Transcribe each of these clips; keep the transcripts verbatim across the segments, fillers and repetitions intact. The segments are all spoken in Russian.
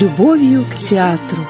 любовью к театру.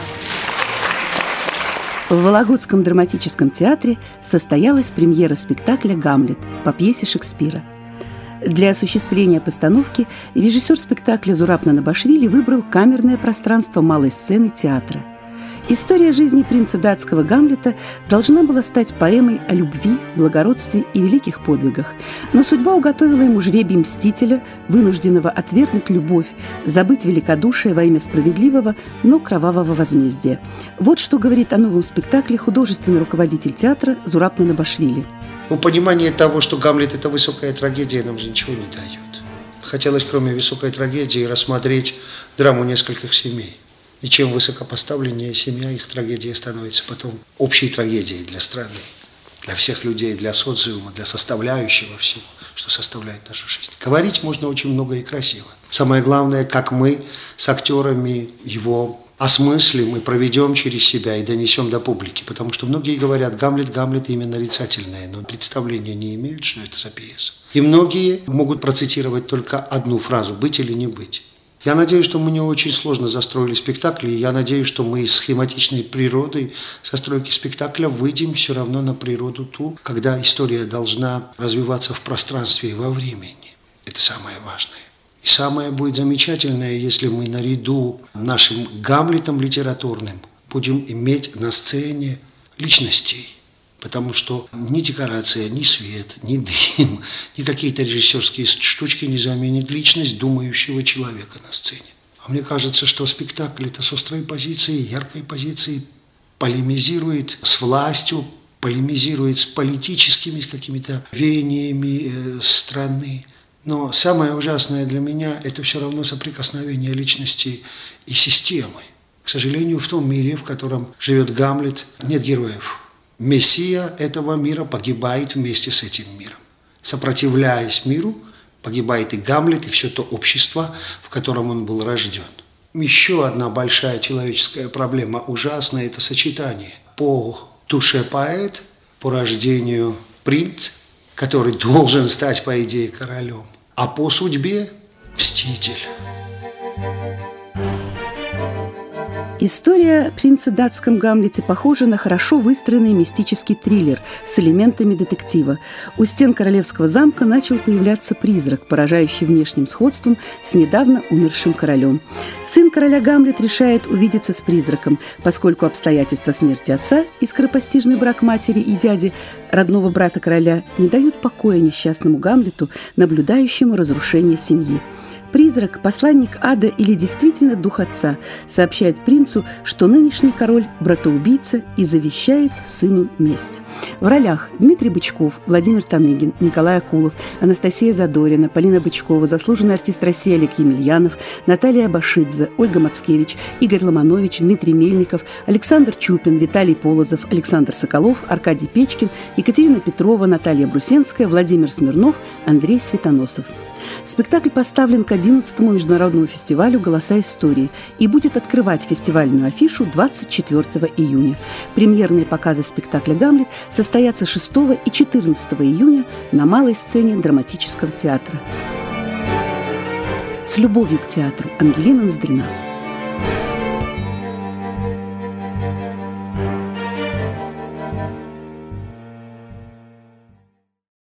В Вологодском драматическом театре состоялась премьера спектакля «Гамлет» по пьесе Шекспира. Для осуществления постановки режиссер спектакля Зураб Нанабашвили выбрал камерное пространство малой сцены театра. История жизни принца датского Гамлета должна была стать поэмой о любви, благородстве и великих подвигах, но судьба уготовила ему жребий мстителя, вынужденного отвергнуть любовь, забыть великодушие во имя справедливого, но кровавого возмездия. Вот что говорит о новом спектакле художественный руководитель театра Зураб Нанабашвили. Ну, понимание того, что Гамлет – это высокая трагедия, нам же ничего не дает. Хотелось, кроме высокой трагедии, рассмотреть драму нескольких семей. И чем высокопоставленнее семья, их трагедия становится потом общей трагедией для страны, для всех людей, для социума, для составляющего всего, что составляет нашу жизнь. Говорить можно очень много и красиво. Самое главное, как мы с актерами его осмыслим и проведем через себя и донесем до публики. Потому что многие говорят, Гамлет, Гамлет имя нарицательное, но представления не имеют, что это за пьеса. И многие могут процитировать только одну фразу «быть или не быть». Я надеюсь, что мы не очень сложно застроили спектакль, и я надеюсь, что мы из схематичной природы застройки спектакля выйдем все равно на природу ту, когда история должна развиваться в пространстве и во времени. Это самое важное. И самое будет замечательное, если мы наряду нашим Гамлетом литературным будем иметь на сцене личностей. Потому что ни декорация, ни свет, ни дым, ни какие-то режиссерские штучки не заменят личность думающего человека на сцене. А мне кажется, что спектакль это с острой позицией, яркой позицией полемизирует с властью, полемизирует с политическими какими-то веяниями страны. Но самое ужасное для меня – это все равно соприкосновение личности и системы. К сожалению, в том мире, в котором живет Гамлет, нет героев. Мессия этого мира погибает вместе с этим миром. Сопротивляясь миру, погибает и Гамлет, и все то общество, в котором он был рожден. Еще одна большая человеческая проблема, ужасная, это сочетание. По душе поэт, по рождению принц, который должен стать, по идее, королем, а по судьбе мститель. История о принце датском Гамлете похожа на хорошо выстроенный мистический триллер с элементами детектива. У стен королевского замка начал появляться призрак, поражающий внешним сходством с недавно умершим королем. Сын короля Гамлет решает увидеться с призраком, поскольку обстоятельства смерти отца и скоропостижный брак матери и дяди, родного брата короля, не дают покоя несчастному Гамлету, наблюдающему разрушение семьи. Призрак, посланник ада или действительно дух отца, сообщает принцу, что нынешний король – братоубийца и завещает сыну месть. В ролях Дмитрий Бычков, Владимир Таныгин, Николай Акулов, Анастасия Задорина, Полина Бычкова, заслуженный артист России Олег Емельянов, Наталья Абашидзе, Ольга Мацкевич, Игорь Ломанович, Дмитрий Мельников, Александр Чупин, Виталий Полозов, Александр Соколов, Аркадий Печкин, Екатерина Петрова, Наталья Брусенская, Владимир Смирнов, Андрей Светоносов. Спектакль поставлен к одиннадцатому международному фестивалю «Голоса истории» и будет открывать фестивальную афишу двадцать четвёртого июня. Премьерные показы спектакля «Гамлет» состоятся шестого и четырнадцатого июня на малой сцене драматического театра. С любовью к театру. Ангелина Ноздрина.